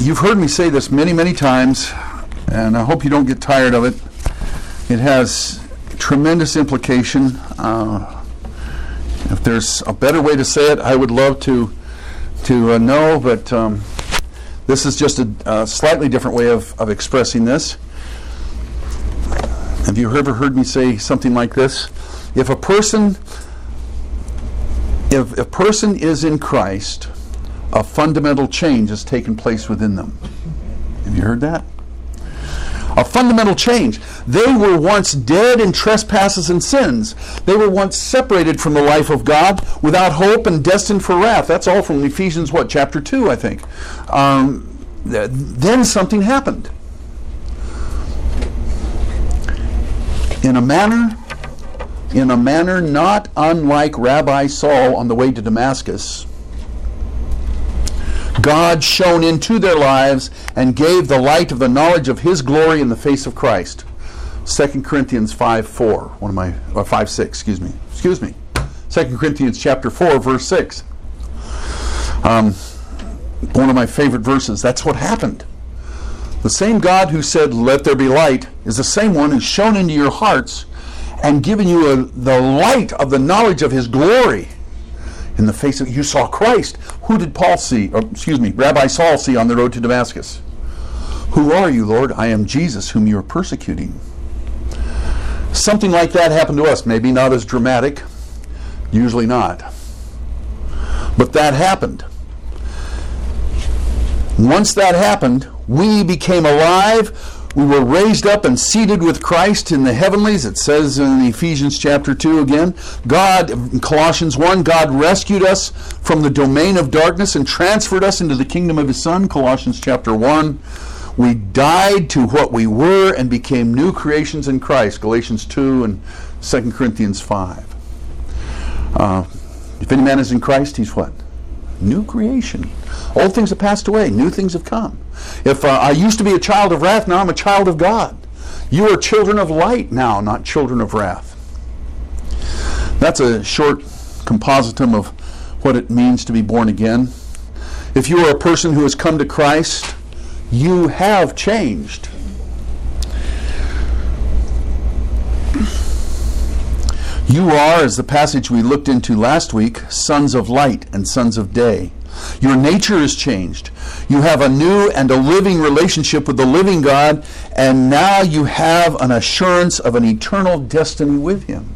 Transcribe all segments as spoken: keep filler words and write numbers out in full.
You've heard me say this many, many times, and I hope you don't get tired of it. It has tremendous implication. Uh, if there's a better way to say it, I would love to to uh, know, but um, this is just a, a slightly different way of, of expressing this. Have you ever heard me say something like this? If a person, if a person is in Christ, a fundamental change has taken place within them. Have you heard that? A fundamental change. They were once dead in trespasses and sins. They were once separated from the life of God, without hope and destined for wrath. That's all from Ephesians, what, chapter two, I think. Um, th- then something happened. In a manner, in a manner not unlike Rabbi Saul on the way to Damascus, God shone into their lives and gave the light of the knowledge of His glory in the face of Christ. Second Corinthians five four, one of my, or five six, excuse me, excuse me. Second Corinthians chapter four, verse six. Um, one of my favorite verses. That's what happened. The same God who said, "Let there be light," is the same one who's shone into your hearts and given you a, the light of the knowledge of His glory. In the face of, you saw Christ. Who did Paul see, or excuse me, Rabbi Saul see on the road to Damascus? "Who are you, Lord?" "I am Jesus, whom you are persecuting." Something like that happened to us. Maybe not as dramatic, usually not. But that happened. Once that happened, we became alive. We were raised up and seated with Christ in the heavenlies. It says in Ephesians chapter two again. God, in Colossians one, God rescued us from the domain of darkness and transferred us into the kingdom of His Son. Colossians chapter one. We died to what we were and became new creations in Christ. Galatians two and Second Corinthians five. Uh, if any man is in Christ, he's what? New creation. Old things have passed away, new things have come. If uh, I used to be a child of wrath, now I'm a child of God. You are children of light now, not children of wrath. That's a short compositum of what it means to be born again. If you are a person who has come to Christ, you have changed. You are, as the passage we looked into last week, sons of light and sons of day. Your nature is changed. You have a new and a living relationship with the living God, and now you have an assurance of an eternal destiny with Him.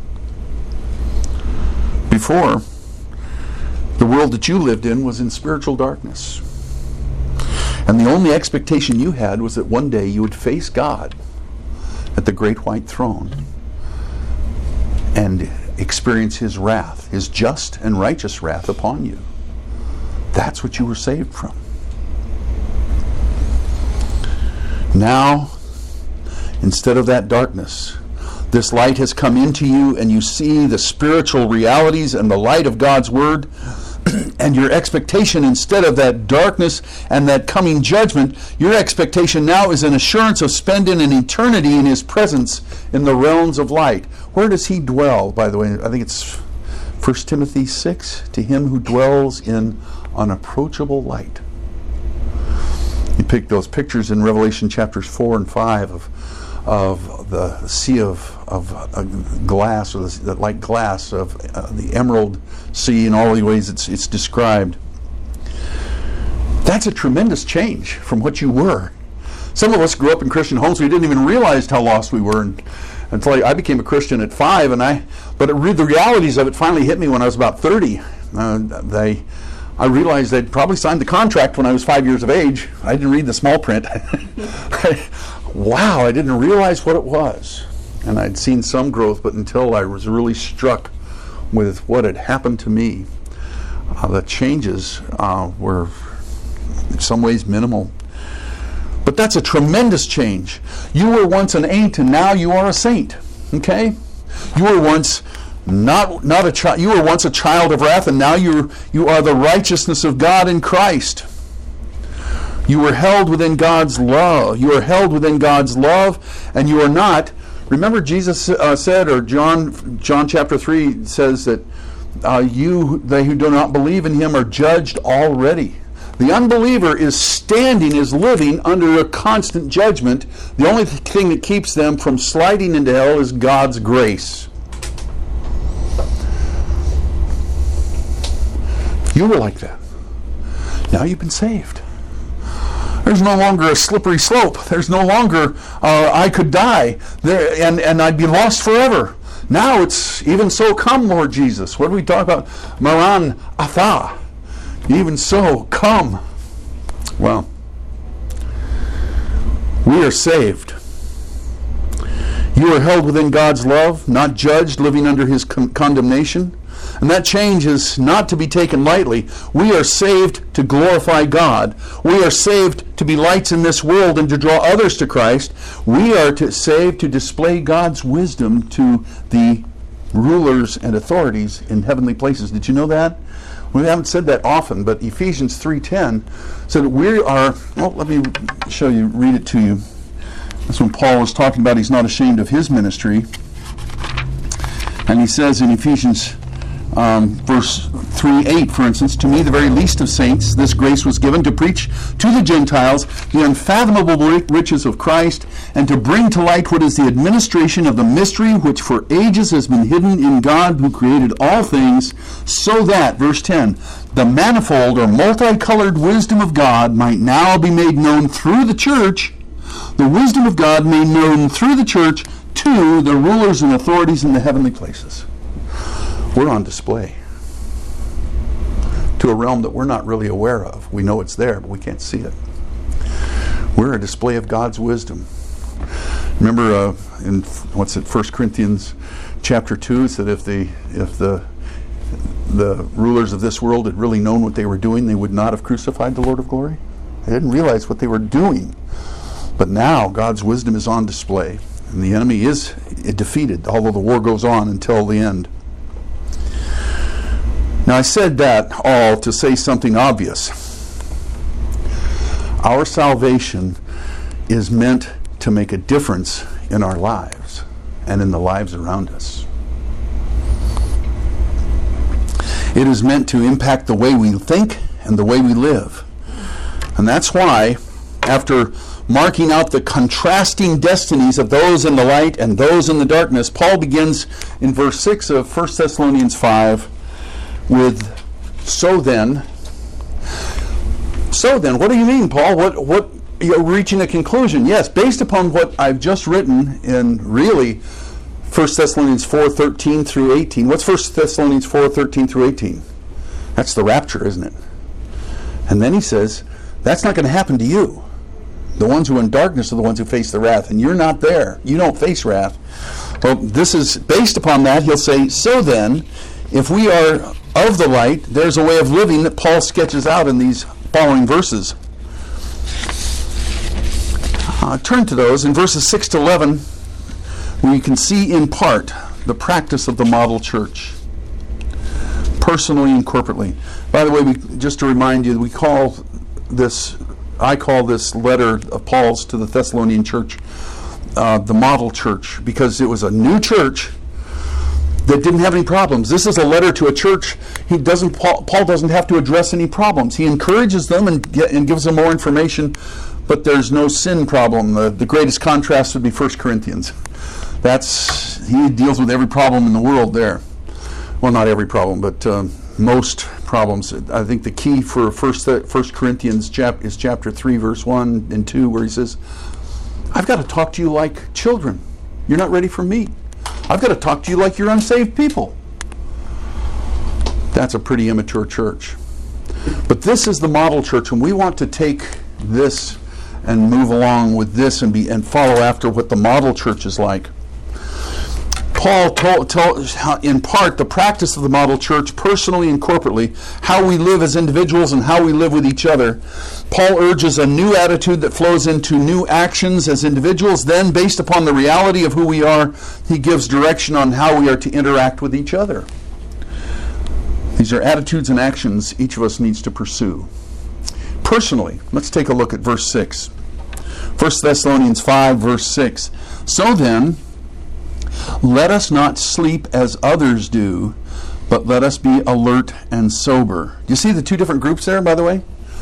Before, the world that you lived in was in spiritual darkness. And the only expectation you had was that one day you would face God at the great white throne and experience His wrath, His just and righteous wrath upon you. That's what you were saved from. Now, instead of that darkness, this light has come into you, and you see the spiritual realities and the light of God's Word. And your expectation, instead of that darkness and that coming judgment, your expectation now is an assurance of spending an eternity in His presence in the realms of light. Where does He dwell, by the way? I think it's First Timothy six, to Him who dwells in unapproachable light. You pick those pictures in Revelation chapters four and five of of the sea of of uh, glass, or the, like glass of uh, the emerald sea, in all the ways it's it's described. That's a tremendous change from what you were. Some of us grew up in Christian homes. We didn't even realize how lost we were, and, until I, I became a Christian at five. And I, but it, the realities of it finally hit me when I was about thirty. Uh, they. I realized they'd probably signed the contract when I was five years of age. I didn't read the small print. Wow, I didn't realize what it was. And I'd seen some growth, but until I was really struck with what had happened to me, uh, the changes uh, were in some ways minimal. But that's a tremendous change. You were once an ain't, and now you are a saint. Okay? You were once not not a child. You were once a child of wrath, and now you you are the righteousness of God in Christ. You were held within God's love. You are held within God's love, and you are not. Remember, Jesus uh, said, or John John chapter three says that uh, you, they who do not believe in Him, are judged already. The unbeliever is standing, is living under a constant judgment. The only thing that keeps them from sliding into hell is God's grace. You were like that. Now you've been saved. There's no longer a slippery slope. There's no longer uh, I could die there and, and I'd be lost forever. Now it's even so, come, Lord Jesus. What do we talk about? Maran atha. Even so, come. Well, we are saved. You are held within God's love, not judged, living under His con- condemnation. And that change is not to be taken lightly. We are saved to glorify God. We are saved to be lights in this world and to draw others to Christ. We are to, saved to display God's wisdom to the rulers and authorities in heavenly places. Did you know that? We haven't said that often, but Ephesians three ten said that we are, well, let me show you, read it to you. That's when Paul is talking about he's not ashamed of his ministry. And he says in Ephesians Um, verse three eight, for instance, to me, the very least of saints, this grace was given to preach to the Gentiles the unfathomable riches of Christ, and to bring to light what is the administration of the mystery which for ages has been hidden in God who created all things, so that, verse ten, the manifold or multicolored wisdom of God might now be made known through the church, the wisdom of God made known through the church to the rulers and authorities in the heavenly places. We're on display to a realm that we're not really aware of. We know it's there, but we can't see it. We're a display of God's wisdom. Remember uh, in, what's it, First Corinthians chapter two, it said if the, if the, the rulers of this world had really known what they were doing, they would not have crucified the Lord of glory. They didn't realize what they were doing. But now God's wisdom is on display, and the enemy is defeated, although the war goes on until the end. Now, I said that all to say something obvious. Our salvation is meant to make a difference in our lives and in the lives around us. It is meant to impact the way we think and the way we live. And that's why, after marking out the contrasting destinies of those in the light and those in the darkness, Paul begins in verse six of First Thessalonians five with, so then. So then, what do you mean, Paul? What, what, you're reaching a conclusion. Yes, based upon what I've just written in really First Thessalonians four thirteen through eighteen. What's First Thessalonians four thirteen through eighteen? That's the rapture, isn't it? And then he says, that's not going to happen to you. The ones who are in darkness are the ones who face the wrath, and you're not there. You don't face wrath. Well, this is based upon that. He'll say, so then, if we are of the light, there's a way of living that Paul sketches out in these following verses. Uh, turn to those. In verses six to eleven, we can see in part the practice of the model church, personally and corporately. By the way, we, just to remind you, we call this, I call this letter of Paul's to the Thessalonian church uh, the model church, because it was a new church that didn't have any problems. This is a letter to a church. He doesn't. Paul, Paul doesn't have to address any problems. He encourages them and, get, and gives them more information, but there's no sin problem. The, the greatest contrast would be First Corinthians. That's, he deals with every problem in the world there. Well, not every problem, but um, most problems. I think the key for First, First Corinthians chap, is chapter three, verse one and two, where he says, I've got to talk to you like children. You're not ready for meat. I've got to talk to you like you're unsaved people. That's a pretty immature church. But this is the model church, and we want to take this and move along with this and be and follow after what the model church is like. Paul told, told in part the practice of the model church, personally and corporately, how we live as individuals and how we live with each other. Paul urges a new attitude that flows into new actions as individuals. Then, based upon the reality of who we are, he gives direction on how we are to interact with each other. These are attitudes and actions each of us needs to pursue. Personally, let's take a look at verse six. First Thessalonians five, verse six. So then, let us not sleep as others do, but let us be alert and sober. Do you see the two different groups there, by the way?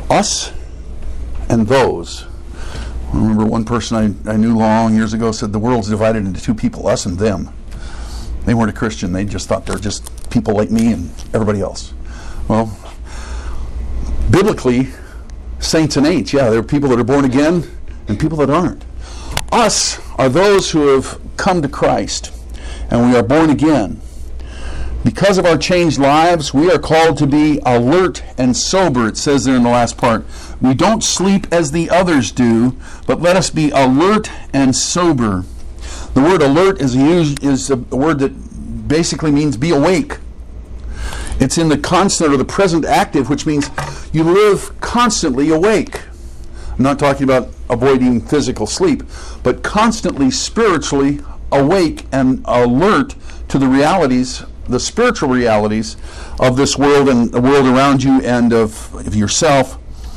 Us and those. I remember one person I, I knew long years ago said the world's divided into two people, us and them. They weren't a Christian. They just thought they're just people like me and everybody else. Well, biblically, saints and ain'ts, yeah, there are people that are born again and people that aren't. Us are those who have come to Christ, and we are born again. Because of our changed lives, we are called to be alert and sober. It says there in the last part, we don't sleep as the others do, but let us be alert and sober. The word alert is used is a word that basically means be awake. It's in the constant or the present active, which means you live constantly awake. I'm not talking about avoiding physical sleep, but constantly spiritually awake and alert to the realities, the spiritual realities of this world and the world around you and of, of yourself.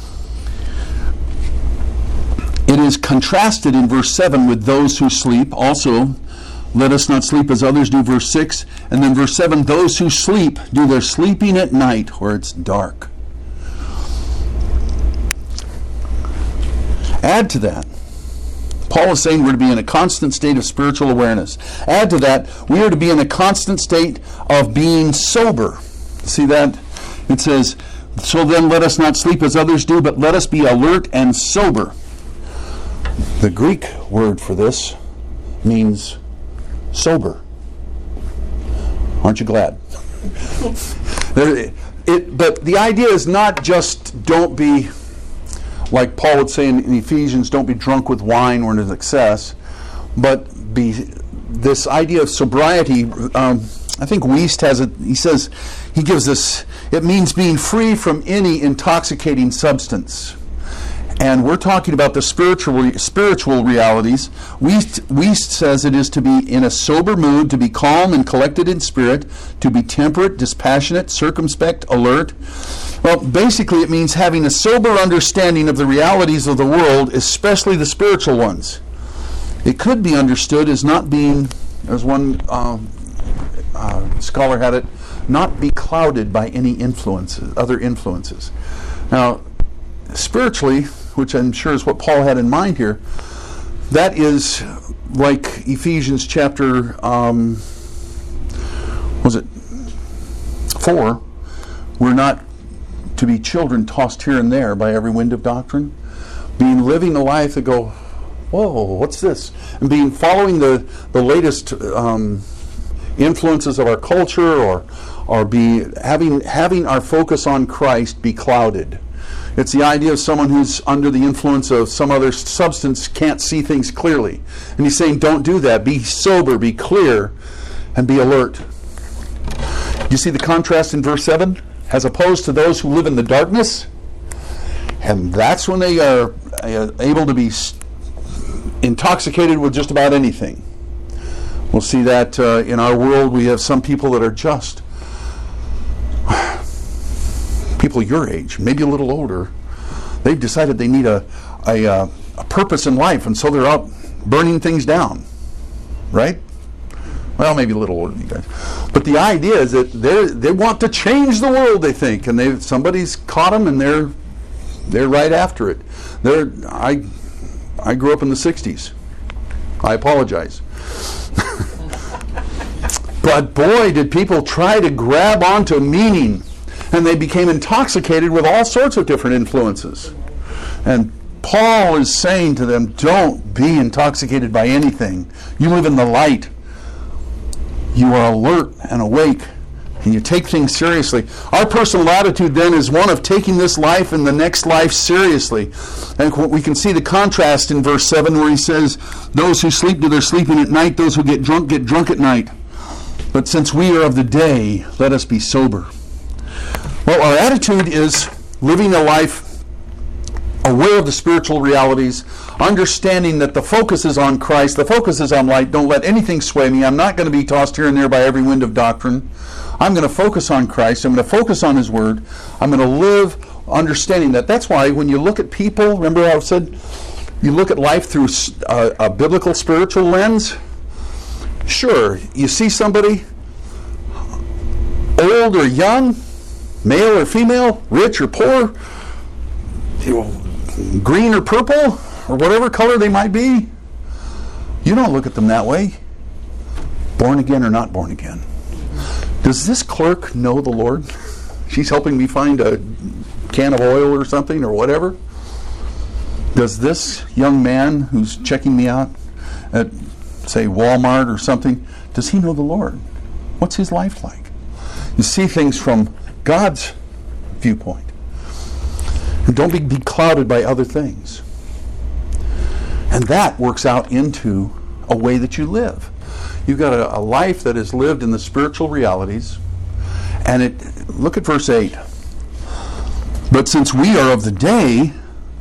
It is contrasted in verse seven with those who sleep. Also, let us not sleep as others do, verse six. And then verse seven, those who sleep do their sleeping at night where it's dark. Add to that, Paul is saying we're to be in a constant state of spiritual awareness. Add to that, we are to be in a constant state of being sober. See that? It says, so then let us not sleep as others do, but let us be alert and sober. The Greek word for this means sober. Aren't you glad? it, but the idea is not just don't be, like Paul would say in, in Ephesians, don't be drunk with wine or in excess, but be this idea of sobriety. Um, I think Wiest has it. He says, he gives this, it means being free from any intoxicating substance. And we're talking about the spiritual spiritual realities. Wiest, Wiest says it is to be in a sober mood, to be calm and collected in spirit, to be temperate, dispassionate, circumspect, alert. Well, basically it means having a sober understanding of the realities of the world, especially the spiritual ones. It could be understood as not being, as one uh, uh, scholar had it, not be clouded by any influences, other influences. Now, spiritually, which I'm sure is what Paul had in mind here, that is like Ephesians chapter, um, was it four? We're not to be children tossed here and there by every wind of doctrine, being living a life that go, whoa, what's this? And being following the the latest um, influences of our culture, or or be having having our focus on Christ be clouded. It's the idea of someone who's under the influence of some other substance can't see things clearly. And he's saying, don't do that. Be sober, be clear, and be alert. You see the contrast in verse seven? As opposed to those who live in the darkness. And that's when they are able to be intoxicated with just about anything. We'll see that uh, in our world we have some people that are just people your age, maybe a little older. They've decided they need a, a, uh, a purpose in life, and so they're out burning things down. Right? Well, maybe a little older than you guys. But the idea is that they they want to change the world, they think, and they somebody's caught them, and they're they're right after it. They're I I grew up in the sixties. I apologize. But boy, did people try to grab onto meaning, and they became intoxicated with all sorts of different influences. And Paul is saying to them, don't be intoxicated by anything. You live in the light. You are alert and awake, and you take things seriously. Our personal attitude then is one of taking this life and the next life seriously. And we can see the contrast in verse seven where he says, those who sleep do their sleeping at night, those who get drunk get drunk at night. But since we are of the day, let us be sober. Well, our attitude is living a life aware of the spiritual realities, understanding that the focus is on Christ, the focus is on light. Don't let anything sway me. I'm not going to be tossed here and there by every wind of doctrine. I'm going to focus on Christ. I'm going to focus on His Word. I'm going to live understanding that. That's why when you look at people, remember how I said, you look at life through a, a biblical spiritual lens. Sure, you see somebody old or young, male or female, rich or poor, you know, green or purple or whatever color they might be, you don't look at them that way. Born again or not born again. Does this clerk know the Lord? She's helping me find a can of oil or something or whatever. Does this young man who's checking me out at, say, Walmart or something, does he know the Lord? What's his life like? You see things from God's viewpoint. And don't be, be clouded by other things. And that works out into a way that you live. You've got a, a life that is lived in the spiritual realities. And it look at verse eight. But since we are of the day,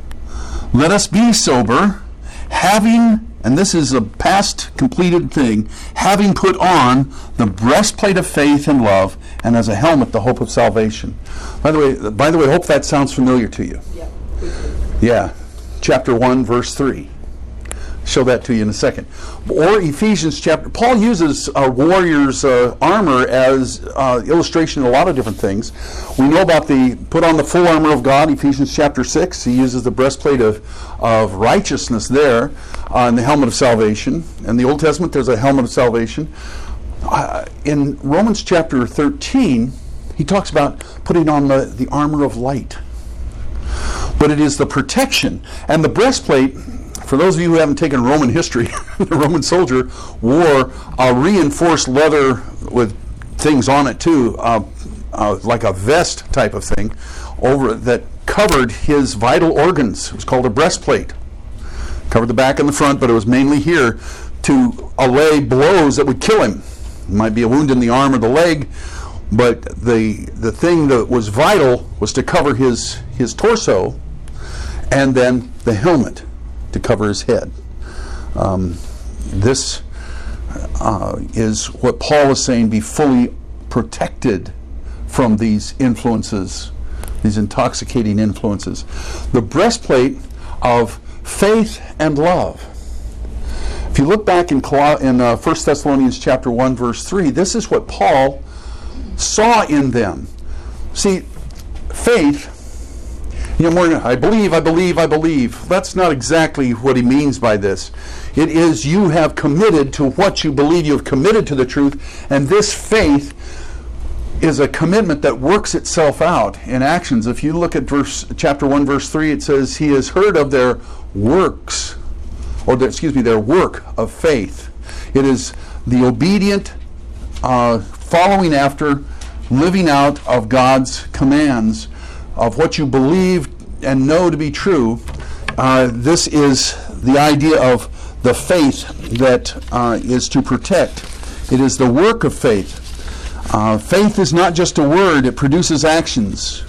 let us be sober, having, and this is a past completed thing, having put on the breastplate of faith and love, and as a helmet the hope of salvation. By the way, by the way, I hope that sounds familiar to you. Yeah. Yeah. Chapter one, verse three. Show that to you in a second. Or Ephesians chapter. Paul uses a warrior's uh, armor as uh, illustration in a lot of different things. We know about the put on the full armor of God, Ephesians chapter six. He uses the breastplate of, of righteousness there, uh, and the helmet of salvation. In the Old Testament, there's a helmet of salvation. Uh, in Romans chapter thirteen, he talks about putting on the, the armor of light. But it is the protection. And the breastplate, for those of you who haven't taken Roman history, the Roman soldier wore a reinforced leather with things on it too, uh, uh, like a vest type of thing, over that covered his vital organs. It was called a breastplate. Covered the back and the front, but it was mainly here to allay blows that would kill him. It might be a wound in the arm or the leg, but the the thing that was vital was to cover his, his torso, and then the helmet to cover his head. Um, this uh, is what Paul is saying, be fully protected from these influences, these intoxicating influences. The breastplate of faith and love. If you look back in, Col- in uh, First Thessalonians chapter one, verse three, this is what Paul saw in them. See, faith, you know, more, I believe, I believe, I believe. That's not exactly what he means by this. It is you have committed to what you believe. You have committed to the truth. And this faith is a commitment that works itself out in actions. If you look at verse chapter one, verse three, it says, he has heard of their works, or their, excuse me, their work of faith. It is the obedient uh, following after, living out of God's commands, of what you believe and know to be true. Uh, this is the idea of the faith that uh, is to protect. It is the work of faith. Uh, faith is not just a word, it produces actions.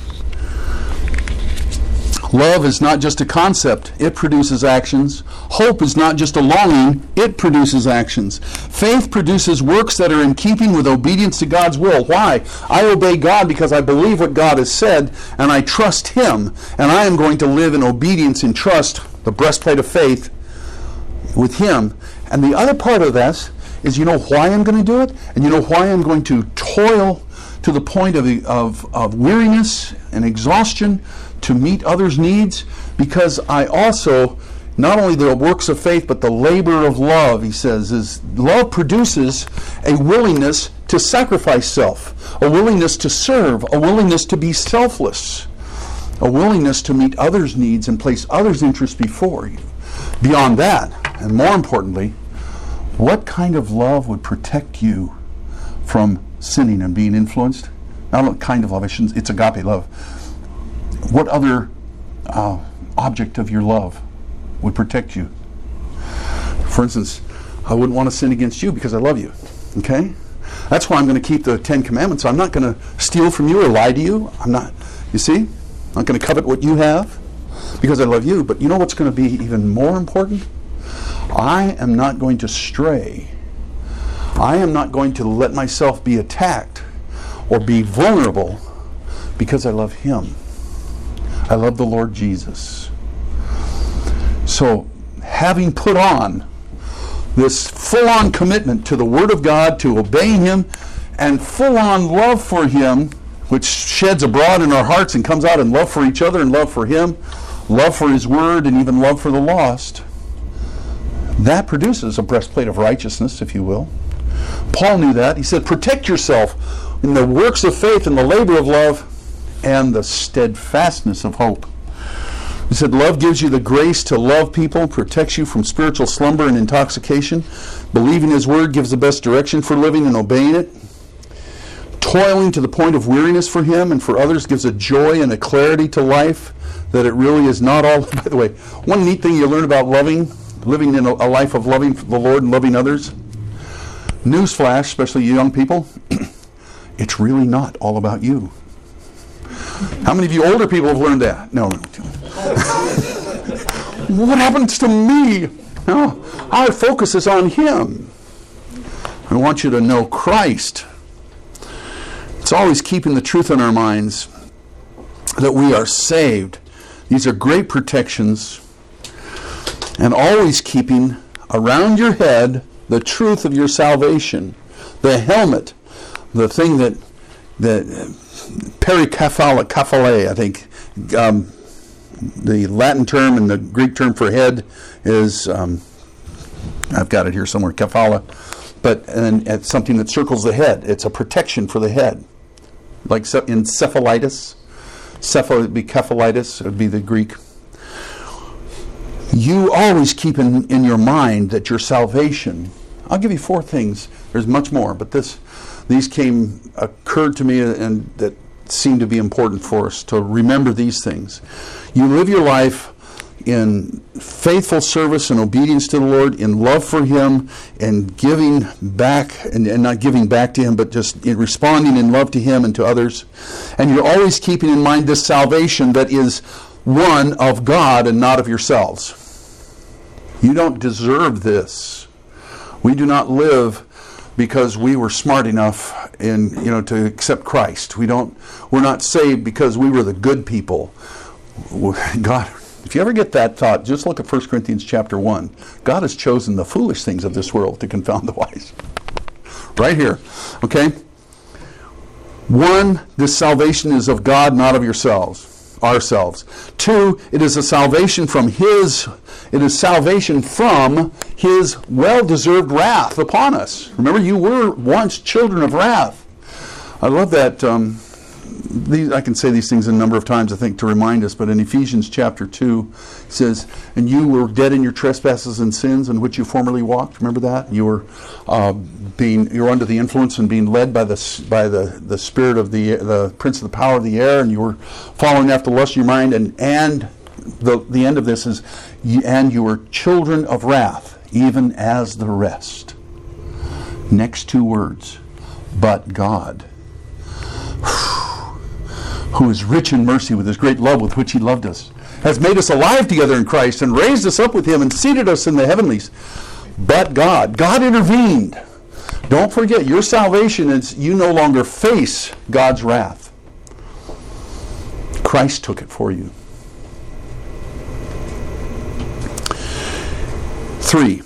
Love is not just a concept, it produces actions. Hope is not just a longing, it produces actions. Faith produces works that are in keeping with obedience to God's will. Why? I obey God because I believe what God has said, and I trust Him, and I am going to live in obedience and trust, the breastplate of faith, with Him. And the other part of this is, you know why I'm going to do it? And you know why I'm going to toil to the point of, of, of weariness and exhaustion to meet others' needs? Because I also, not only the works of faith, but the labor of love, he says, is love produces a willingness to sacrifice self, a willingness to serve, a willingness to be selfless, a willingness to meet others' needs and place others' interests before you. Beyond that, and more importantly, what kind of love would protect you from sinning and being influenced? Not what kind of love, I shouldn't, it's agape love. What other uh, object of your love would protect you? For instance, I wouldn't want to sin against you because I love you. Okay? That's why I'm going to keep the Ten Commandments. I'm not going to steal from you or lie to you. I'm not, you see? I'm not going to covet what you have because I love you. But you know what's going to be even more important? I am not going to stray. I am not going to let myself be attacked or be vulnerable because I love Him. I love the Lord Jesus. So, having put on this full-on commitment to the Word of God, to obeying Him, and full-on love for Him, which sheds abroad in our hearts and comes out in love for each other and love for Him, love for His Word, and even love for the lost, that produces a breastplate of righteousness, if you will. Paul knew that. He said, protect yourself in the works of faith and the labor of love and the steadfastness of hope. He said, love gives you the grace to love people, protects you from spiritual slumber and intoxication. Believing His Word gives the best direction for living and obeying it. Toiling to the point of weariness for Him and for others gives a joy and a clarity to life that it really is not all. By the way, one neat thing you learn about loving, living in a, a life of loving the Lord and loving others, newsflash, especially you young people, it's really not all about you. How many of you older people have learned that? No. What happens to me? No, our focus is on Him. I want you to know Christ. It's always keeping the truth in our minds that we are saved. These are great protections. And always keeping around your head the truth of your salvation. The helmet, the thing that, that pericephale, kephale, I think, um, the Latin term and the Greek term for head is, um, I've got it here somewhere, kephale, but and it's something that circles the head. It's a protection for the head. Like encephalitis, cephala would be kephalitis, it would be the Greek. You always keep in, in your mind that your salvation, I'll give you four things, there's much more, but this, these came, occurred to me and that seem to be important for us to remember these things. You live your life in faithful service and obedience to the Lord, in love for Him, and giving back, and, and not giving back to Him, but just in responding in love to Him and to others. And you're always keeping in mind this salvation that is one of God and not of yourselves. You don't deserve this. We do not live because we were smart enough in, you know, to accept Christ. We don't, we're not saved because we were the good people. God, if you ever get that thought, just look at First Corinthians chapter one. God has chosen the foolish things of this world to confound the wise. Right here. Okay? One, this salvation is of God, not of yourselves, ourselves. Two, it is a salvation from His, it is salvation from His well-deserved wrath upon us. Remember, you were once children of wrath. I love that. Um, these, I can say these things a number of times, I think, to remind us, but in Ephesians chapter two, it says, and you were dead in your trespasses and sins in which you formerly walked. Remember that? You were uh, being, you were under the influence and being led by the by the, the spirit of the the prince of the power of the air, and you were following after the lust of your mind, and and the the end of this is, and you were children of wrath, even as the rest. Next two words, but God, who is rich in mercy with His great love with which He loved us, has made us alive together in Christ and raised us up with Him and seated us in the heavenlies. But God, God intervened. Don't forget, your salvation is you no longer face God's wrath. Christ took it for you. Three,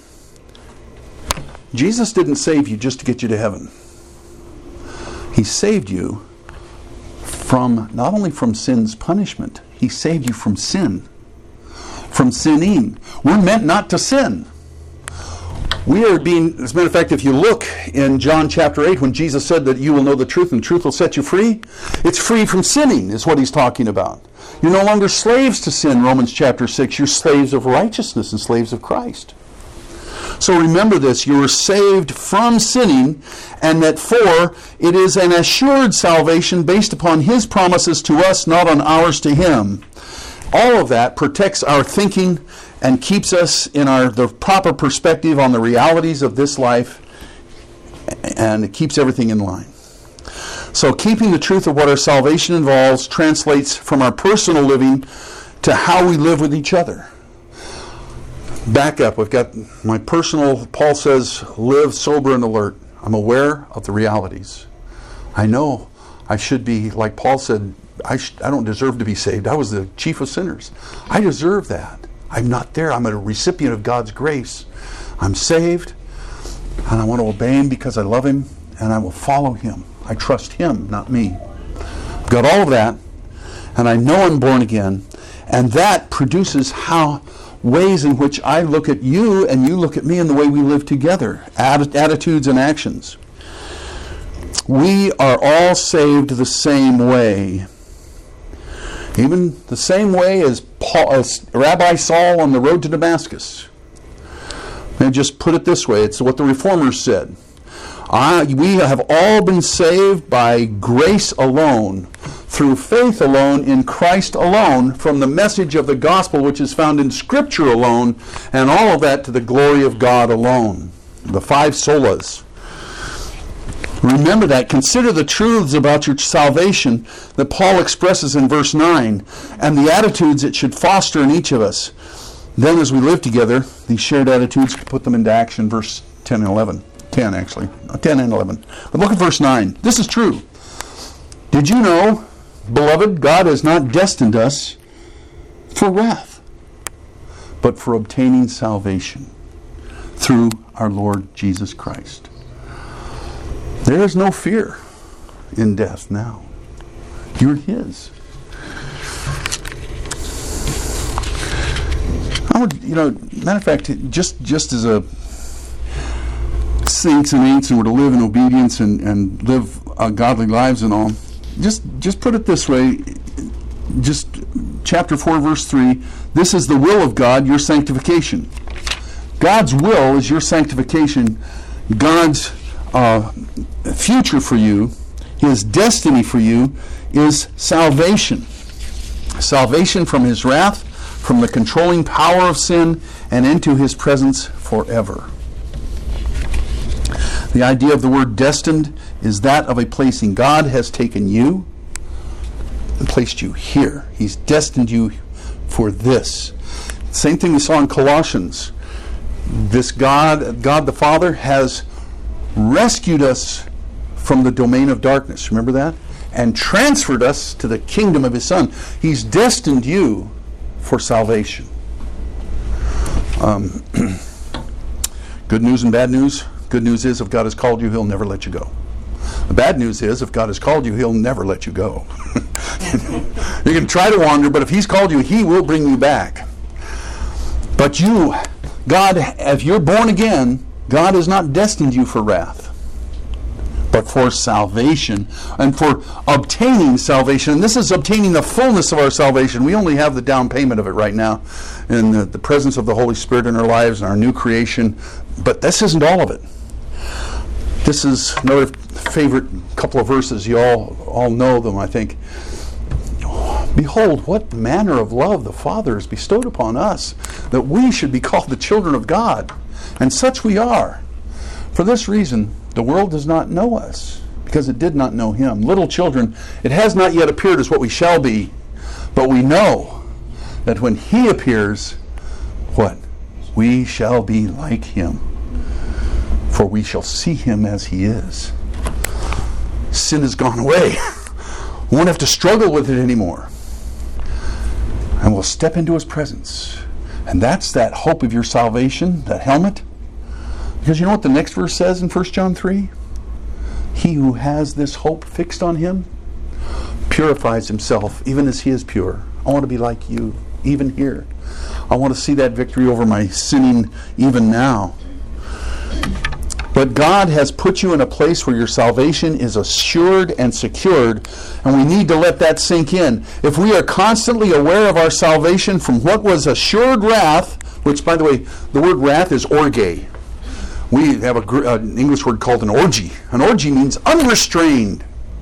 Jesus didn't save you just to get you to heaven. He saved you from, not only from sin's punishment, He saved you from sin, from sinning. We're meant not to sin. We are being, as a matter of fact, if you look in John chapter eight, when Jesus said that you will know the truth and the truth will set you free, it's free from sinning is what He's talking about. You're no longer slaves to sin, Romans chapter six. You're slaves of righteousness and slaves of Christ. So remember this, you are saved from sinning, and that for it is an assured salvation based upon His promises to us, not on ours to Him. All of that protects our thinking and keeps us in our the proper perspective on the realities of this life, and it keeps everything in line. So keeping the truth of what our salvation involves translates from our personal living to how we live with each other. Back up, we've got my personal, Paul says, live sober and alert. I'm aware of the realities. I know I should be, like Paul said, I, sh- I don't deserve to be saved. I was the chief of sinners. I deserve that. I'm not there. I'm a recipient of God's grace. I'm saved, and I want to obey Him because I love Him, and I will follow Him. I trust Him, not me. I've got all of that, and I know I'm born again, And that produces how ways in which I look at you and you look at me and the way we live together, Atti- attitudes and actions. We are all saved the same way. Even the same way as, Paul, as Rabbi Saul on the road to Damascus. And just put it this way, it's what the Reformers said. I, we have all been saved by grace alone, through faith alone, in Christ alone, from the message of the gospel which is found in Scripture alone, and all of that to the glory of God alone. The five solas. Remember that. Consider the truths about your salvation that Paul expresses in verse nine, and the attitudes it should foster in each of us. Then as we live together, these shared attitudes, put them into action, verse ten and eleven. ten actually, ten and eleven. But look at verse nine. This is true. Did you know, beloved, God has not destined us for wrath, but for obtaining salvation through our Lord Jesus Christ. There is no fear in death now. You're His. I would, you know, matter of fact, just just as a saints and ain'ts and were to live in obedience and, and live uh, godly lives and all, just just put it this way, just chapter four, verse three, this is the will of God, your sanctification. God's will is your sanctification. God's uh, future for you, His destiny for you, is salvation. Salvation from His wrath, from the controlling power of sin, and into His presence forever. The idea of the word destined is that of a placing. God has taken you and placed you here. He's destined you for this. Same thing we saw in Colossians. This God, God the Father, has rescued us from the domain of darkness. Remember that? And transferred us to the kingdom of His Son. He's destined you for salvation. Um, good news and bad news. Good news is, if God has called you, He'll never let you go. The bad news is, if God has called you, He'll never let you go. You can try to wander, but if He's called you, He will bring you back. But you, God, if you're born again, God has not destined you for wrath, but for salvation and for obtaining salvation. And this is obtaining the fullness of our salvation. We only have the down payment of it right now in the, the presence of the Holy Spirit in our lives and our new creation. But this isn't all of it. This is another favorite couple of verses. You all, all know them, I think. Behold, what manner of love the Father has bestowed upon us, that we should be called the children of God. And such we are. For this reason, the world does not know us, because it did not know Him. Little children, it has not yet appeared as what we shall be, but we know that when He appears, what? We shall be like Him, for we shall see Him as He is. Sin has gone away. We won't have to struggle with it anymore. And we'll step into His presence. And that's that hope of your salvation, that helmet. Because you know what the next verse says in First John three? He who has this hope fixed on Him purifies himself, even as He is pure. I want to be like you, even here. I want to see that victory over my sinning even now. But God has put you in a place where your salvation is assured and secured, and we need to let that sink in. If we are constantly aware of our salvation from what was assured wrath, which, by the way, the word wrath is orge. We have a, an English word called an orgy. An orgy means unrestrained.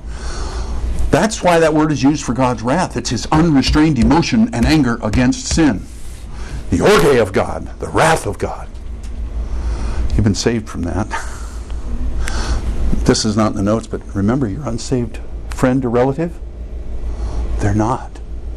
That's why that word is used for God's wrath. It's His unrestrained emotion and anger against sin. The orge of God, the wrath of God. You've been saved from that. This is not in the notes, but remember, your unsaved friend or relative, they're not.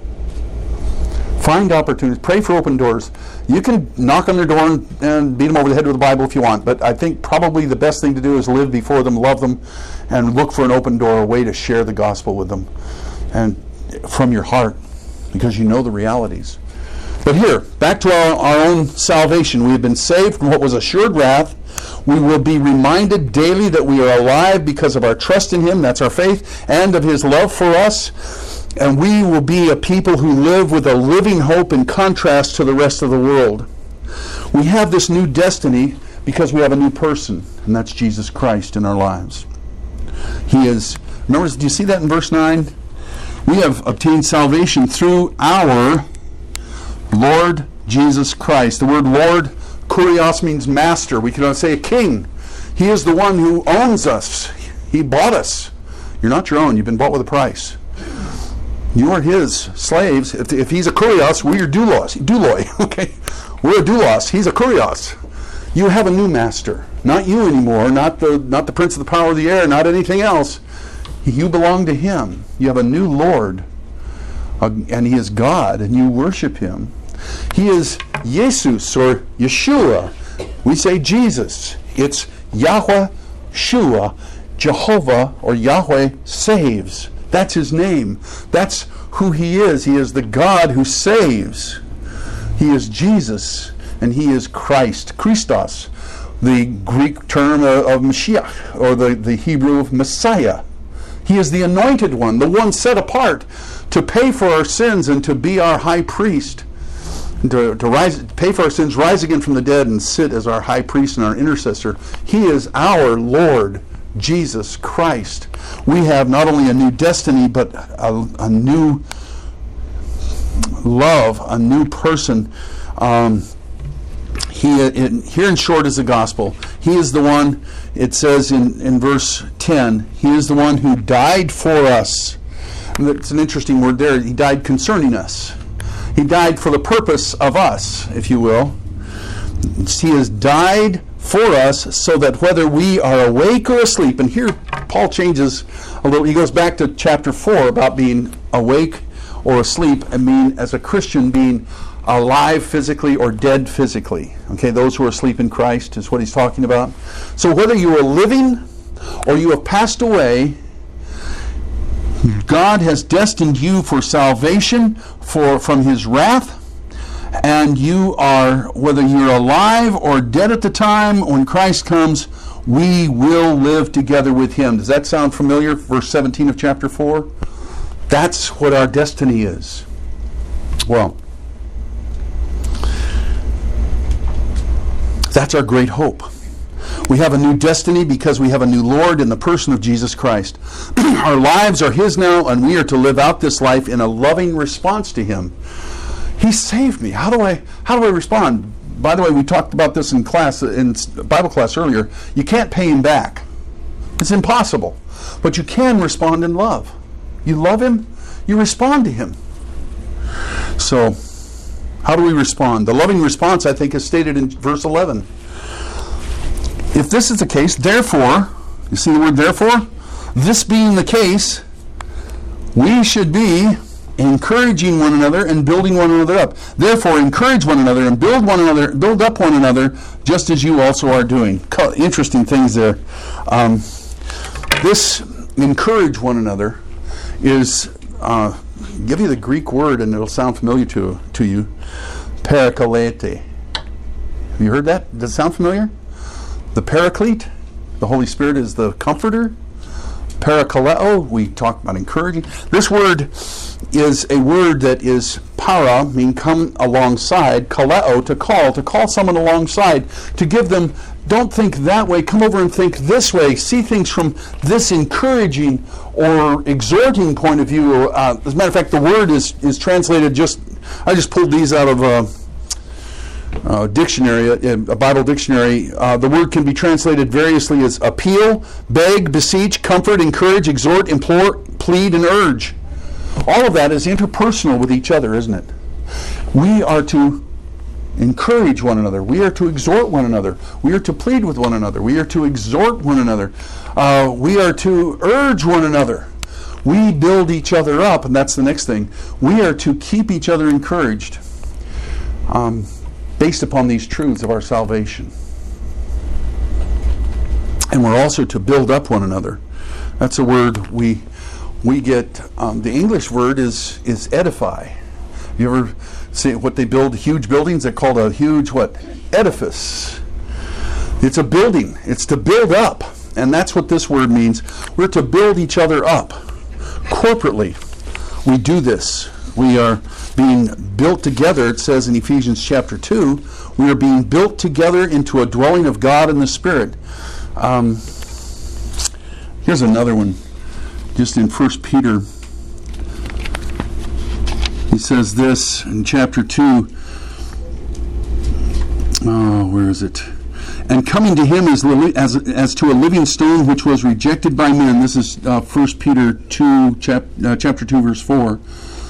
Find opportunities. Pray for open doors. You can knock on their door and, and beat them over the head with the Bible if you want, but I think probably the best thing to do is live before them, love them, and look for an open door, a way to share the gospel with them, and from your heart, because you know the realities. But here, back to our, our own salvation. We have been saved from what was assured wrath. We will be reminded daily that we are alive because of our trust in Him, that's our faith, and of His love for us. And we will be a people who live with a living hope in contrast to the rest of the world. We have this new destiny because we have a new person, and that's Jesus Christ in our lives. He is, remember, do you see that in verse nine? We have obtained salvation through our Lord Jesus Christ. The word Lord, kurios, means master. We can say a king. He is the one who owns us. He bought us. You're not your own. You've been bought with a price. You are his slaves. If, if he's a kurios, we're doulos. Douloi. Okay, we're a doulos. He's a kurios. You have a new master. Not you anymore. Not the not the prince of the power of the air. Not anything else. You belong to him. You have a new Lord, uh, and he is God, and you worship him. He is Jesus or Yeshua. We say Jesus. It's Yahweh Shua. Jehovah or Yahweh saves. That's his name. That's who he is. He is the God who saves. He is Jesus, and he is Christ. Christos, the Greek term of, of Mashiach, or the, the Hebrew of Messiah. He is the anointed one, the one set apart to pay for our sins and to be our high priest. To, to rise, pay for our sins, rise again from the dead, and sit as our high priest and our intercessor. He is our Lord Jesus Christ. We have not only a new destiny, but a, a new love, a new person. Um, he, in, here in short is the gospel. He is the one, it says in, in verse ten, he is the one who died for us. And it's an interesting word there. He died concerning us. He died for the purpose of us, if you will. He has died for us so that whether we are awake or asleep, and here Paul changes a little, he goes back to chapter four about being awake or asleep, and being, as a Christian, being alive physically or dead physically. Okay, those who are asleep in Christ is what he's talking about. So whether you are living or you have passed away, God has destined you for salvation for from his wrath. And you are, whether you're alive or dead at the time, when Christ comes, we will live together with him. Does that sound familiar? Verse seventeen of chapter four? That's what our destiny is. Well, that's our great hope. We have a new destiny because we have a new Lord in the person of Jesus Christ. Our lives are his now, and we are to live out this life in a loving response to him. He saved me. How do I how do I respond? By the way, we talked about this in class, in Bible class earlier. You can't pay him back. It's impossible. But you can respond in love. You love him, you respond to him. So, how do we respond? The loving response, I think, is stated in verse eleven. If this is the case, therefore, you see the word therefore? This being the case, we should be encouraging one another and building one another up. Therefore, encourage one another and build one another, build up one another, just as you also are doing. Interesting things there. Um, this encourage one another is, uh, give you the Greek word and it'll sound familiar to to you. Parakalete. Have you heard that? Does it sound familiar? The Paraclete, the Holy Spirit, is the Comforter. Parakaleo, we talk about encouraging. This word is a word that is para, mean come alongside, kaleo, to call, to call someone alongside, to give them, don't think that way, come over and think this way, see things from this encouraging or exhorting point of view. Uh, as a matter of fact, the word is, is translated just, I just pulled these out of a, a dictionary, a, a Bible dictionary. Uh, the word can be translated variously as appeal, beg, beseech, comfort, encourage, exhort, implore, plead, and urge. All of that is interpersonal with each other, isn't it? We are to encourage one another. We are to exhort one another. We are to plead with one another. We are to exhort one another. Uh, we are to urge one another. We build each other up, and that's the next thing. We are to keep each other encouraged um, based upon these truths of our salvation. And we're also to build up one another. That's a word we we get. Um, the English word is is edify. You ever see what they build? Huge buildings. They're called a huge what? Edifice. It's a building. It's to build up, and that's what this word means. We're to build each other up corporately. we do this. We are being built together, it says in Ephesians chapter two, we are being built together into a dwelling of God in the Spirit. Um, here's another one, just in First Peter. He says this in chapter two. Oh, where is it? And coming to him as, as, as to a living stone which was rejected by men. This is uh, First Peter two, chap, uh, chapter two, verse four.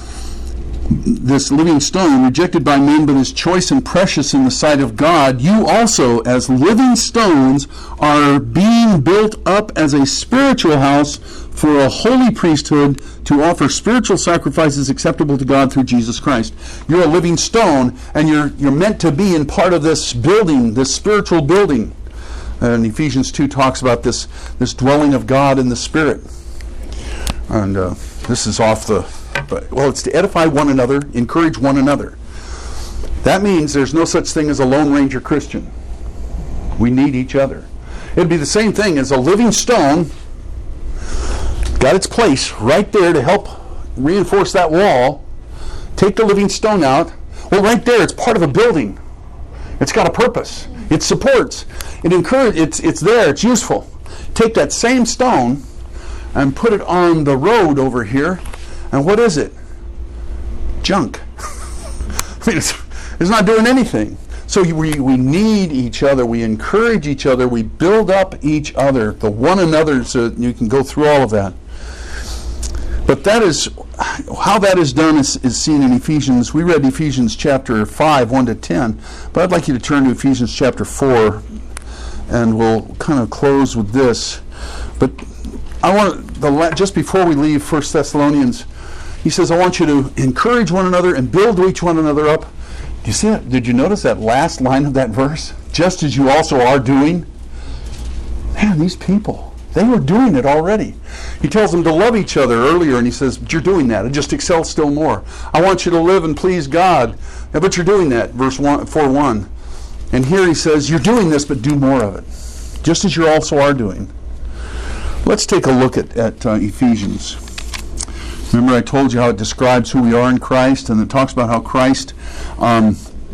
This living stone, rejected by men, but is choice and precious in the sight of God, you also, as living stones, are being built up as a spiritual house for a holy priesthood to offer spiritual sacrifices acceptable to God through Jesus Christ. You're a living stone, and you're you're meant to be in part of this building, this spiritual building. And Ephesians two talks about this, this dwelling of God in the Spirit. And uh, this is off the... But, well, it's to edify one another, encourage one another. That means there's no such thing as a Lone Ranger Christian. We need each other. It'd be the same thing as a living stone got its place right there to help reinforce that wall. Take the living stone out. Well, right there, it's part of a building. It's got a purpose. It supports. It encourages. It's it's there. It's useful. Take that same stone and put it on the road over here. And what is it? Junk. I mean, it's, it's not doing anything. So we, we need each other. We encourage each other. We build up each other, the one another, so you can go through all of that. But that is, how that is done is, is seen in Ephesians. We read Ephesians chapter five, one to ten. But I'd like you to turn to Ephesians chapter four, and we'll kind of close with this. But I want the just before we leave First Thessalonians, he says, I want you to encourage one another and build each one another up. Do you see it? Did you notice that last line of that verse? Just as you also are doing. Man, these people, they were doing it already. He tells them to love each other earlier, and he says, you're doing that. And just excel still more. I want you to live and please God. Yeah, but you're doing that, verse four one. And here he says, you're doing this, but do more of it. Just as you also are doing. Let's take a look at, at uh, Ephesians. Remember I told you how it describes who we are in Christ, and it talks about how Christ um,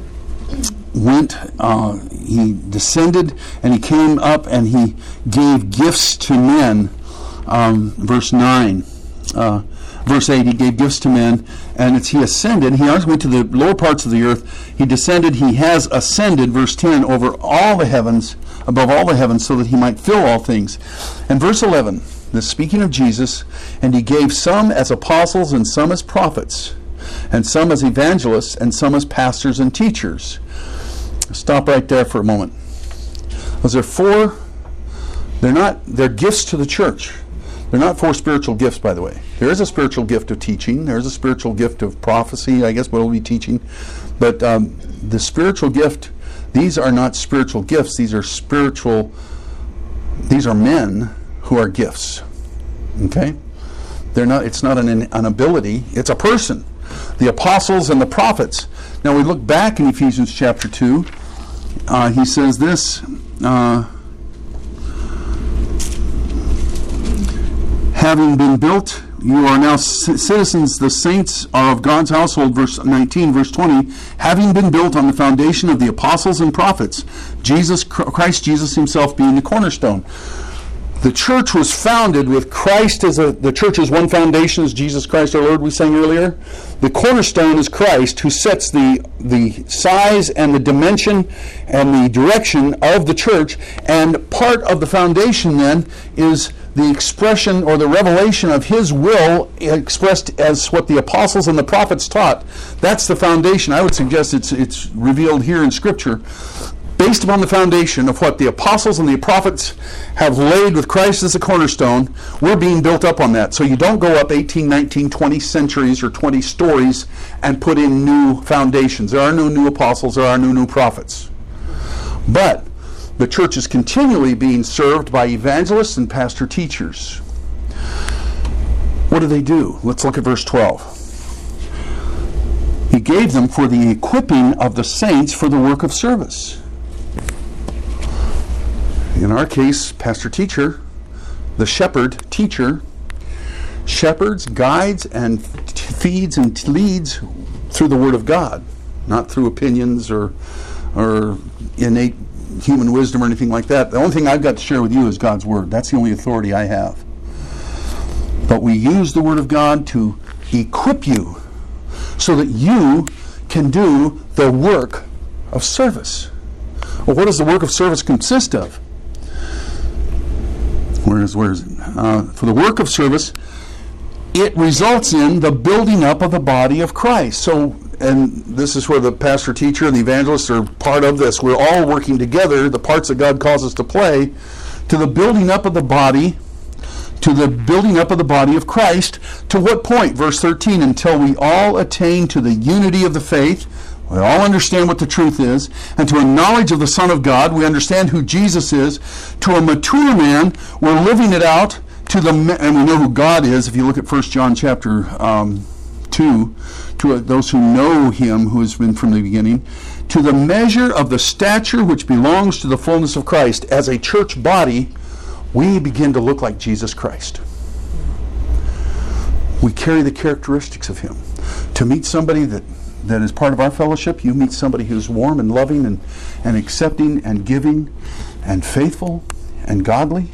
went, uh, he descended, and he came up, and he gave gifts to men. Um, verse nine. Uh, verse eight, he gave gifts to men, and it's he ascended. He also went to the lower parts of the earth. He descended, he has ascended, verse ten, over all the heavens, above all the heavens, so that he might fill all things. And verse eleven, this speaking of Jesus, and he gave some as apostles and some as prophets, and some as evangelists, and some as pastors and teachers. Stop right there for a moment. Those are four, they're not, they're gifts to the church. They're not four spiritual gifts, by the way. There is a spiritual gift of teaching. There's a spiritual gift of prophecy, I guess we'll be teaching. But um, the spiritual gift, these are not spiritual gifts. These are spiritual, these are men who are gifts. Okay? They're not. It's not an, an ability. It's a person. The apostles and the prophets. Now we look back in Ephesians chapter two. Uh, he says this, uh, having been built, you are now c- citizens, the saints are of God's household, verse nineteen, verse twenty, having been built on the foundation of the apostles and prophets, Jesus Christ Jesus himself being the cornerstone. The church was founded with Christ as a, the church's one foundation is Jesus Christ our Lord, we sang earlier. The cornerstone is Christ, who sets the, the size and the dimension and the direction of the church, and part of the foundation then is the expression or the revelation of his will expressed as what the apostles and the prophets taught. That's the foundation. I would suggest it's it's revealed here in Scripture. Based upon the foundation of what the apostles and the prophets have laid with Christ as a cornerstone, we're being built up on that. So you don't go up eighteen, nineteen, twenty centuries or twenty stories and put in new foundations. There are no new apostles, there are no new prophets. But the church is continually being served by evangelists and pastor teachers. What do they do? Let's look at verse twelve. He gave them for the equipping of the saints for the work of service. In our case, pastor teacher, the shepherd teacher, shepherds, guides, and t- feeds and leads through the Word of God, not through opinions or or innate human wisdom or anything like that. The only thing I've got to share with you is God's Word. That's the only authority I have. But we use the Word of God to equip you so that you can do the work of service. Well, what does the work of service consist of? Where is, where is it? Uh, for the work of service, it results in the building up of the body of Christ. So, and this is where the pastor, teacher, and the evangelists are part of this. We're all working together, the parts that God calls us to play, to the building up of the body, to the building up of the body of Christ. To what point? Verse thirteen, until we all attain to the unity of the faith, we all understand what the truth is, and to a knowledge of the Son of God, we understand who Jesus is. To a mature man, we're living it out. To the and we know who God is. If you look at First John chapter um, two, to uh, those who know Him, who has been from the beginning, to the measure of the stature which belongs to the fullness of Christ. As a church body, we begin to look like Jesus Christ. We carry the characteristics of Him. To meet somebody that that is part of our fellowship, you meet somebody who's warm and loving and, and accepting and giving and faithful and godly,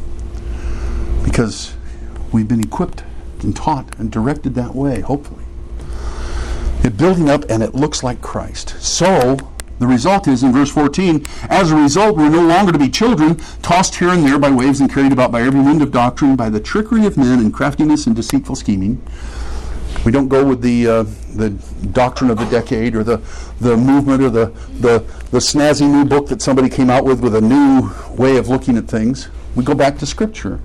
because we've been equipped and taught and directed that way, hopefully. It's building up and it looks like Christ. So, the result is in verse fourteen, as a result, we're no longer to be children, tossed here and there by waves and carried about by every wind of doctrine, by the trickery of men and craftiness and deceitful scheming. We don't go with the uh, the doctrine of the decade or the, the movement or the, the, the snazzy new book that somebody came out with with a new way of looking at things. We go back to Scripture.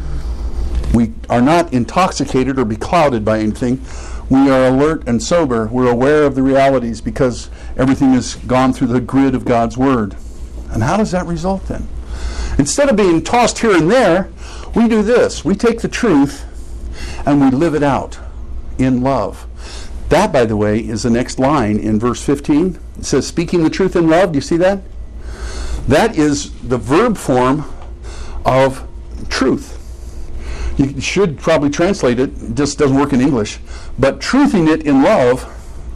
We are not intoxicated or beclouded by anything. We are alert and sober. We're aware of the realities because everything has gone through the grid of God's Word. And how does that result then? Instead of being tossed here and there, we do this. We take the truth and we live it out in love. That, by the way, is the next line in verse fifteen. It says, speaking the truth in love. Do you see that? That is the verb form of truth. You should probably translate it. It just doesn't work in English. But truthing it in love,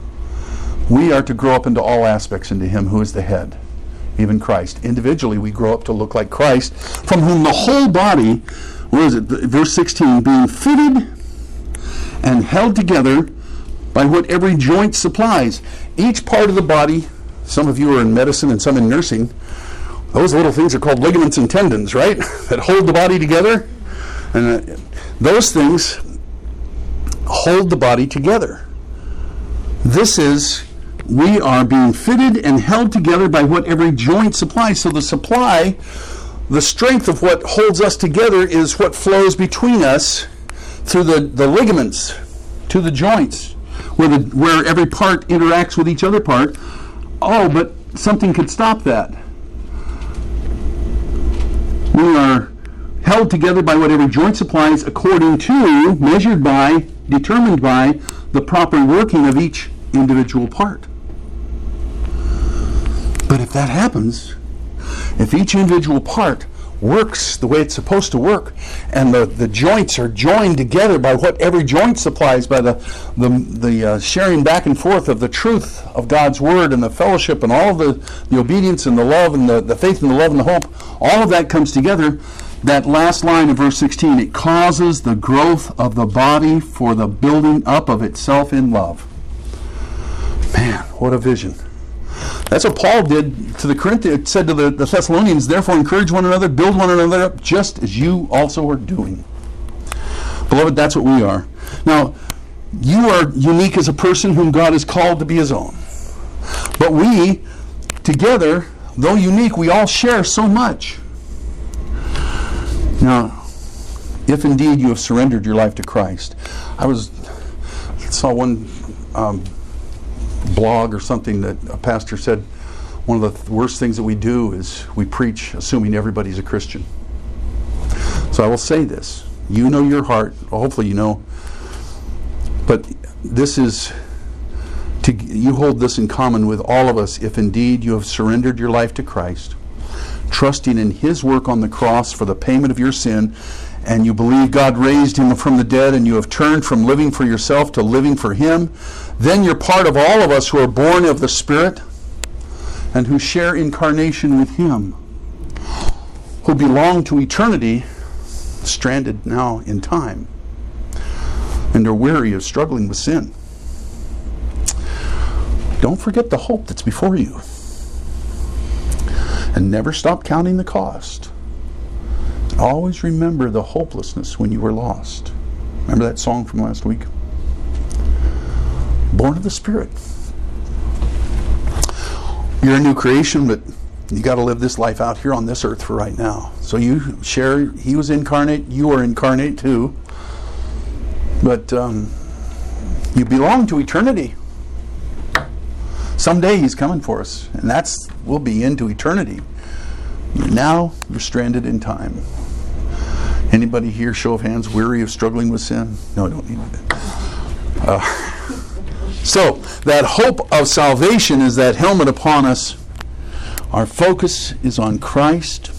we are to grow up into all aspects into Him who is the head, even Christ. Individually, we grow up to look like Christ, from whom the whole body, what is it, verse sixteen, being fitted and held together by what every joint supplies. Each part of the body, some of you are in medicine and some in nursing, those little things are called ligaments and tendons, right? That hold the body together. And uh, those things hold the body together. This is, we are being fitted and held together by what every joint supplies. So the supply, the strength of what holds us together is what flows between us through the, the ligaments to the joints, where the where every part interacts with each other part. Oh, but something could stop that. We are held together by what every joint supplies, according to, measured by, determined by the proper working of each individual part. But if that happens, if each individual part works the way it's supposed to work, and the, the joints are joined together by what every joint supplies, by the the, the uh, sharing back and forth of the truth of God's Word and the fellowship and all of the, the obedience and the love and the, the faith and the love and the hope, all of that comes together. That last line of verse sixteen, it causes the growth of the body for the building up of itself in love. Man, what a vision. That's what Paul did to the Corinthians, said to the, the Thessalonians, therefore encourage one another, build one another up, just as you also are doing. Beloved, that's what we are. Now, you are unique as a person whom God has called to be His own. But we, together, though unique, we all share so much. Now, if indeed you have surrendered your life to Christ, I was saw one um, blog or something that a pastor said one of the worst things that we do is we preach assuming everybody's a Christian. So I will say this. You know your heart. Well, hopefully you know. But this is, to you hold this in common with all of us if indeed you have surrendered your life to Christ, trusting in His work on the cross for the payment of your sin, and you believe God raised him from the dead, and you have turned from living for yourself to living for him, then you're part of all of us who are born of the Spirit and who share incarnation with him, who belong to eternity, stranded now in time, and are weary of struggling with sin. Don't forget the hope that's before you. And never stop counting the cost. Always remember the hopelessness when you were lost. Remember that song from last week? Born of the Spirit. You're a new creation, but you got to live this life out here on this earth for right now. So you share, he was incarnate, you are incarnate too. But um, you belong to eternity. Someday he's coming for us, and that's we'll be into eternity. Now you're stranded in time. Anybody here, show of hands, weary of struggling with sin? No, I don't need that. Uh, so that hope of salvation is that helmet upon us. Our focus is on Christ.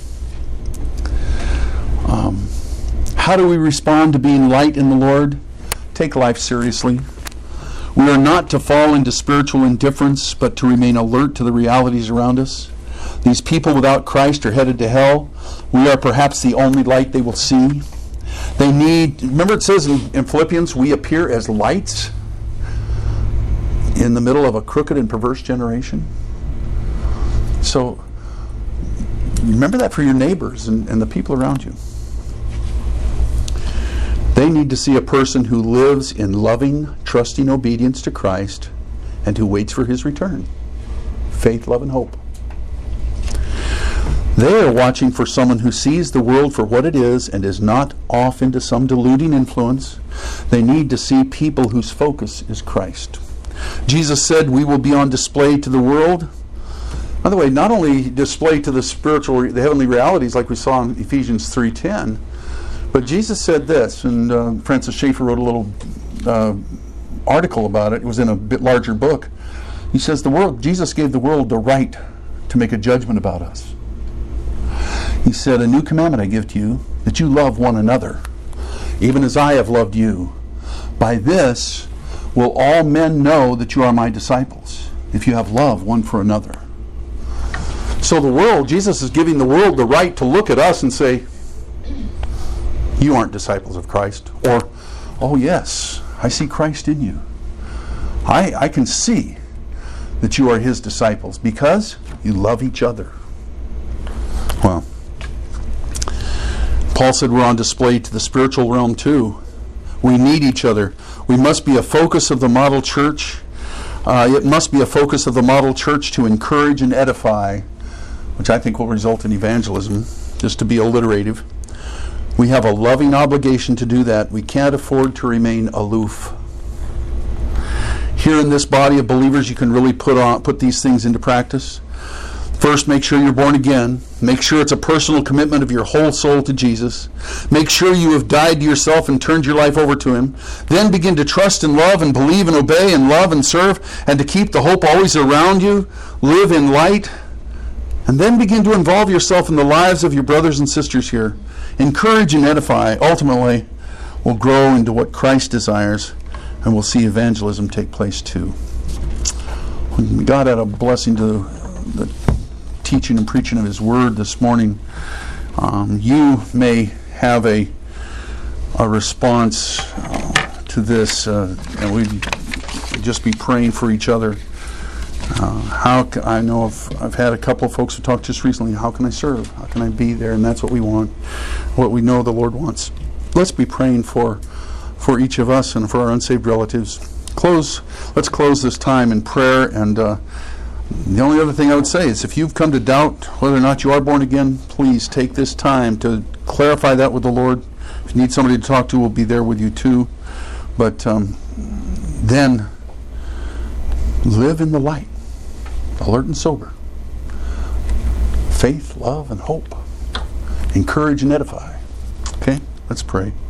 Um, how do we respond to being light in the Lord? Take life seriously. We are not to fall into spiritual indifference, but to remain alert to the realities around us. These people without Christ are headed to hell. We are perhaps the only light they will see. They need, remember it says in, in Philippians, we appear as lights in the middle of a crooked and perverse generation. So, remember that for your neighbors and, and the people around you. They need to see a person who lives in loving, trusting obedience to Christ and who waits for his return. Faith, love, and hope. They are watching for someone who sees the world for what it is and is not off into some deluding influence. They need to see people whose focus is Christ. Jesus said we will be on display to the world. By the way, not only display to the spiritual, the heavenly realities like we saw in Ephesians three ten, but Jesus said this, and uh, Francis Schaeffer wrote a little uh, article about it. It was in a bit larger book. He says the world, Jesus gave the world the right to make a judgment about us. He said, a new commandment I give to you, that you love one another, even as I have loved you. By this will all men know that you are my disciples, if you have love one for another. So the world, Jesus is giving the world the right to look at us and say, you aren't disciples of Christ. Or, oh yes, I see Christ in you. I, I can see that you are his disciples because you love each other. Well, Paul said we're on display to the spiritual realm too. We need each other. We must be a focus of the model church. Uh, it must be a focus of the model church to encourage and edify, which I think will result in evangelism, just to be alliterative. We have a loving obligation to do that. We can't afford to remain aloof. Here in this body of believers, you can really put on put these things into practice. First, make sure you're born again. Make sure it's a personal commitment of your whole soul to Jesus. Make sure you have died to yourself and turned your life over to him. Then begin to trust and love and believe and obey and love and serve and to keep the hope always around you. Live in light. And then begin to involve yourself in the lives of your brothers and sisters here. Encourage and edify. Ultimately, we'll grow into what Christ desires, and we'll see evangelism take place too. God add a blessing to the teaching and preaching of his word this morning. Um, you may have a a response uh, to this, uh, and we'd just be praying for each other. Uh, how can, I know I've, I've had a couple of folks who talked just recently, how can I serve? How can I be there? And that's what we want, what we know the Lord wants. Let's be praying for for each of us and for our unsaved relatives. Close. Let's close this time in prayer. And uh, the only other thing I would say is if you've come to doubt whether or not you are born again, please take this time to clarify that with the Lord. If you need somebody to talk to, we'll be there with you too. But um, then live in the light. Alert and sober. Faith, love, and hope. Encourage and edify. Okay? Let's pray.